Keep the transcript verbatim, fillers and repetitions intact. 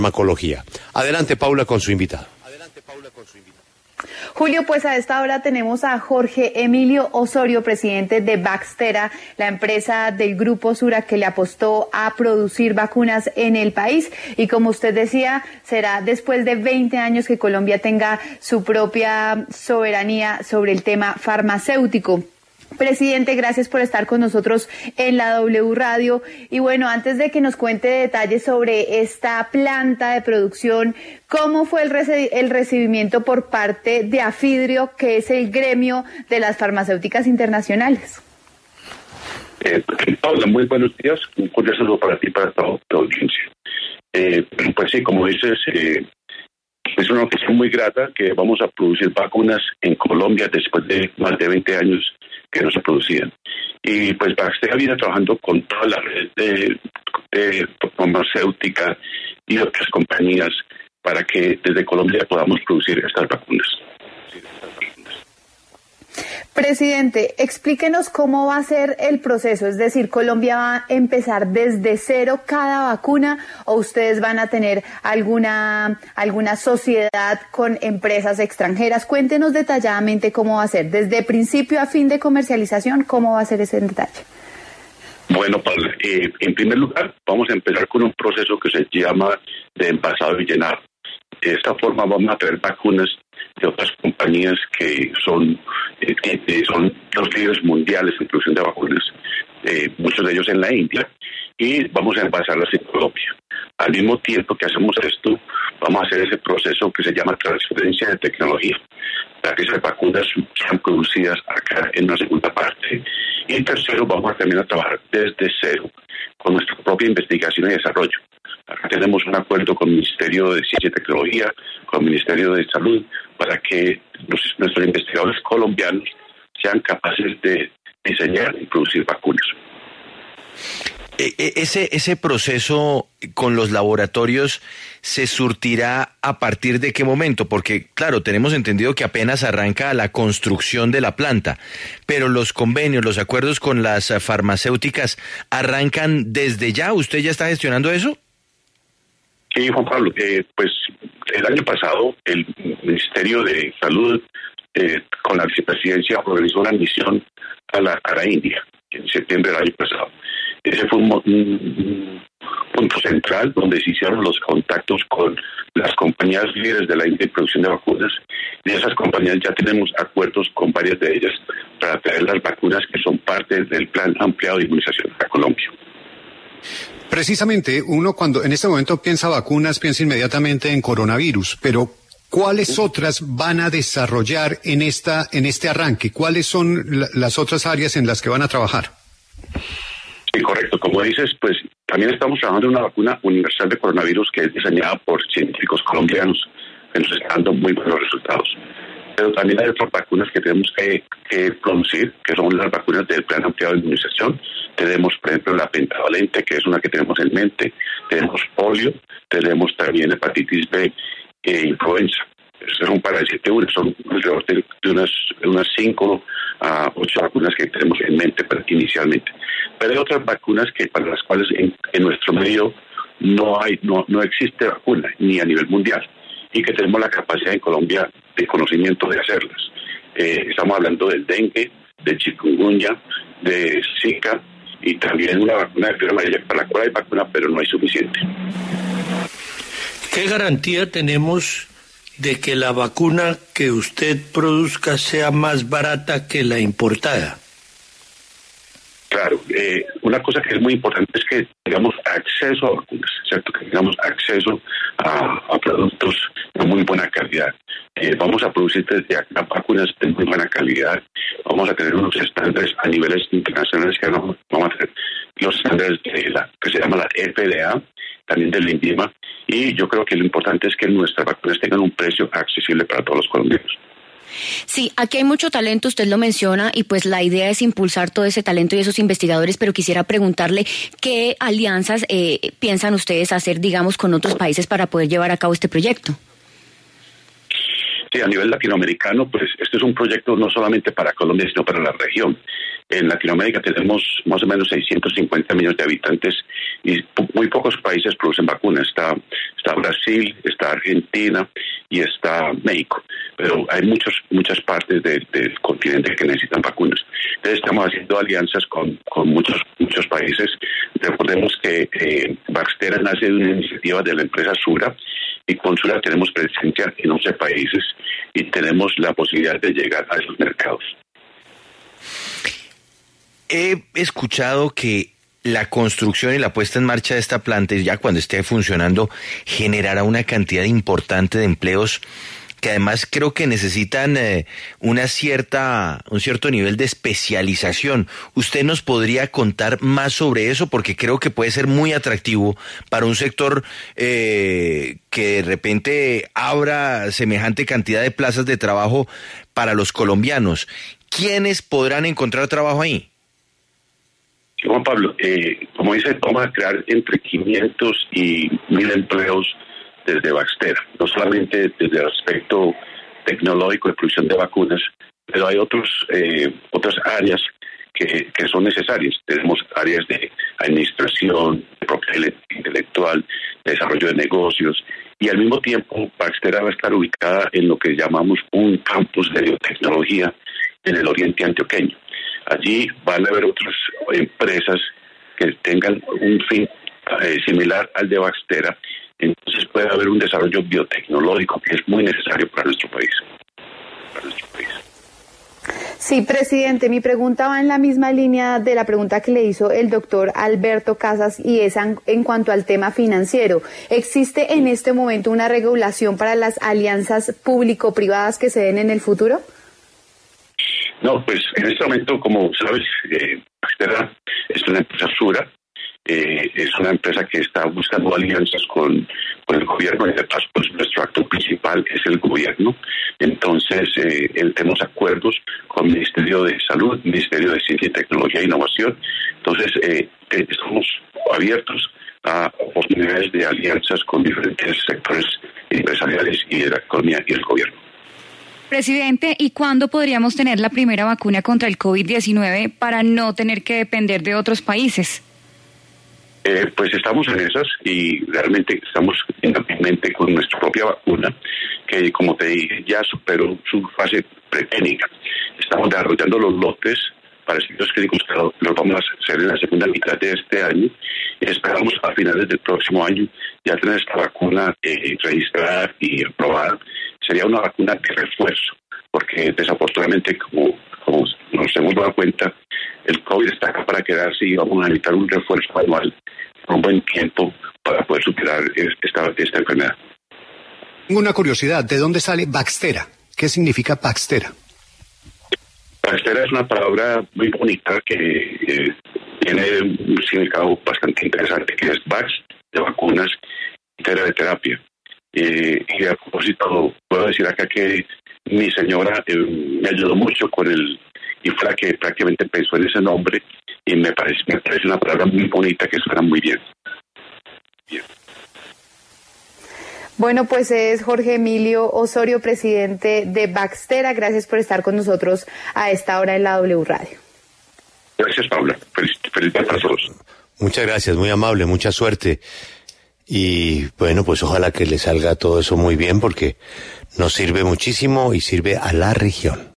farmacología. Adelante, Paula, con su invitado. Julio, pues a esta hora tenemos a Jorge Emilio Osorio, presidente de Baxtera, la empresa del Grupo Sura que le apostó a producir vacunas en el país. Y como usted decía, será después de veinte años que Colombia tenga su propia soberanía sobre el tema farmacéutico. Presidente, gracias por estar con nosotros en la W Radio. Y bueno, antes de que nos cuente detalles sobre esta planta de producción, ¿cómo fue el, reci- el recibimiento por parte de AFIDRIO, que es el gremio de las farmacéuticas internacionales? Eh, Paula, muy buenos días. Un cordial saludo para ti y para toda tu audiencia. Eh, pues sí, como dices, eh, es una noticia muy grata que vamos a producir vacunas en Colombia después de más de veinte años que no se producían. Y pues Baxtera viene trabajando con toda la red de, de farmacéutica y otras compañías para que desde Colombia podamos producir estas vacunas. Presidente, explíquenos cómo va a ser el proceso, es decir, ¿Colombia va a empezar desde cero cada vacuna o ustedes van a tener alguna, alguna sociedad con empresas extranjeras? Cuéntenos detalladamente cómo va a ser, desde principio a fin de comercialización, ¿cómo va a ser ese detalle? Bueno, Paula, eh, en primer lugar vamos a empezar con un proceso que se llama de envasado y llenado. De esta forma vamos a traer vacunas de otras compañías que son, eh, que son los líderes mundiales en producción de vacunas, eh, muchos de ellos en la India, y vamos a envasarlas en Colombia. Al mismo tiempo que hacemos esto, vamos a hacer ese proceso que se llama transferencia de tecnología, para que esas vacunas sean producidas acá en una segunda parte. Y tercero, vamos a también a trabajar desde cero con nuestra propia investigación y desarrollo. Acá tenemos un acuerdo con el Ministerio de Ciencia y Tecnología, con el Ministerio de Salud, para que los, nuestros investigadores colombianos sean capaces de diseñar y producir vacunas. Ese, ese proceso con los laboratorios se surtirá a partir de qué momento, porque claro, tenemos entendido que apenas arranca la construcción de la planta, pero los convenios, los acuerdos con las farmacéuticas arrancan desde ya. ¿Usted ya está gestionando eso? Sí, Juan Pablo, eh, pues el año pasado el Ministerio de Salud eh, con la vicepresidencia organizó una misión a la, a la India en septiembre del año pasado. Ese fue un, un punto central donde se hicieron los contactos con las compañías líderes de la India en producción de vacunas. Y esas compañías ya tenemos acuerdos con varias de ellas para traer las vacunas que son parte del plan ampliado de inmunización a Colombia. Precisamente, uno cuando en este momento piensa vacunas, piensa inmediatamente en coronavirus, pero ¿cuáles otras van a desarrollar en esta en este arranque? ¿Cuáles son la, las otras áreas en las que van a trabajar? Sí, correcto. Como dices, pues también estamos trabajando en una vacuna universal de coronavirus que es diseñada por científicos colombianos que nos están dando muy buenos resultados. Pero también hay otras vacunas que tenemos que, que producir, que son las vacunas del plan ampliado de inmunización. Tenemos, por ejemplo, la pentavalente, que es una que tenemos en mente. Tenemos polio, tenemos también hepatitis B e influenza. Son para decirte una, son alrededor de, de unas unas cinco a ocho vacunas que tenemos en mente inicialmente. Pero hay otras vacunas que para las cuales en, en nuestro medio no hay no no existe vacuna ni a nivel mundial y que tenemos la capacidad en Colombia de conocimiento de hacerlas. Eh, estamos hablando del dengue, de chikungunya, de Zika y también una vacuna de fiebre amarilla para la cual hay vacuna pero no hay suficiente. ¿Qué garantía tenemos de que la vacuna que usted produzca sea más barata que la importada? Claro, eh, una cosa que es muy importante es que tengamos acceso a vacunas, ¿cierto? Que tengamos acceso a, a productos de muy buena calidad. Eh, vamos a producir desde acá vacunas de muy buena calidad. Vamos a tener unos estándares a niveles internacionales que vamos, vamos a tener los estándares de la que se llama la F D A, también del INVIMA, y yo creo que lo importante es que nuestras vacunas tengan un precio accesible para todos los colombianos. Sí, aquí hay mucho talento, usted lo menciona, y pues la idea es impulsar todo ese talento y esos investigadores, pero quisiera preguntarle qué alianzas eh, piensan ustedes hacer, digamos, con otros países para poder llevar a cabo este proyecto. Sí, a nivel latinoamericano, pues este es un proyecto no solamente para Colombia, sino para la región. En Latinoamérica tenemos más o menos seiscientos cincuenta millones de habitantes y po- muy pocos países producen vacunas. Está, está Brasil, está Argentina y está México. Pero hay muchos, muchas partes de, del continente que necesitan vacunas. Entonces estamos haciendo alianzas con, con muchos, muchos países. Recordemos que eh, Baxtera nace de una iniciativa de la empresa Sura y con Sura tenemos presencia en once países y tenemos la posibilidad de llegar a esos mercados. He escuchado que la construcción y la puesta en marcha de esta planta, ya cuando esté funcionando, generará una cantidad importante de empleos que además creo que necesitan eh, una cierta, un cierto nivel de especialización. ¿Usted nos podría contar más sobre eso? Porque creo que puede ser muy atractivo para un sector eh, que de repente abra semejante cantidad de plazas de trabajo para los colombianos. ¿Quiénes podrán encontrar trabajo ahí? Juan Pablo, eh, como dice, vamos a crear entre quinientos y mil empleos desde Baxtera, no solamente desde el aspecto tecnológico de producción de vacunas, pero hay otros eh, otras áreas que, que son necesarias. Tenemos áreas de administración, de propiedad intelectual, de desarrollo de negocios, y al mismo tiempo Baxtera va a estar ubicada en lo que llamamos un campus de biotecnología en el oriente antioqueño. Allí van a haber otras empresas que tengan un fin eh, similar al de Baxtera, entonces puede haber un desarrollo biotecnológico que es muy necesario para nuestro país. Para nuestro país. Sí, presidente, mi pregunta va en la misma línea de la pregunta que le hizo el doctor Alberto Casas y es en, en cuanto al tema financiero. ¿Existe en este momento una regulación para las alianzas público-privadas que se den en el futuro? No, pues en este momento, como sabes, eh, Baxtera es una empresa Sura, eh, es una empresa que está buscando alianzas con, con el gobierno, y de paso, pues nuestro actor principal es el gobierno. Entonces, eh, tenemos acuerdos con el Ministerio de Salud, Ministerio de Ciencia y Tecnología e Innovación. Entonces, eh, estamos abiertos a oportunidades de alianzas con diferentes sectores empresariales y de la economía y el gobierno. Presidente, ¿y cuándo podríamos tener la primera vacuna contra el COVID diecinueve para no tener que depender de otros países? Eh, pues estamos en esas y realmente estamos en mente con nuestra propia vacuna, que como te dije ya superó su fase preclínica. Estamos desarrollando los lotes para estudios clínicos que los vamos a hacer en la segunda mitad de este año y esperamos a finales del próximo año ya tener esta vacuna eh, registrada y aprobada. Sería una vacuna de refuerzo, porque desafortunadamente, como, como nos hemos dado cuenta, el COVID está acá para quedarse y vamos a necesitar un refuerzo anual por un buen tiempo para poder superar esta, esta enfermedad. Tengo una curiosidad, ¿de dónde sale Baxtera? ¿Qué significa Baxtera? Baxtera es una palabra muy bonita que eh, tiene un significado bastante interesante, que es Bax, de vacunas, y Tera de terapia. Eh, y a propósito, puedo decir acá que mi señora eh, me ayudó mucho con el, y fue la que prácticamente pensó en ese nombre, y me parece, me parece una palabra muy bonita que suena muy bien. Bien. Bueno, pues es Jorge Emilio Osorio, presidente de Baxtera. Gracias por estar con nosotros a esta hora en la W Radio. Gracias, Paula. Feliz, feliz día para todos. Muchas gracias, muy amable, mucha suerte. Y bueno, pues ojalá que le salga todo eso muy bien porque nos sirve muchísimo y sirve a la región.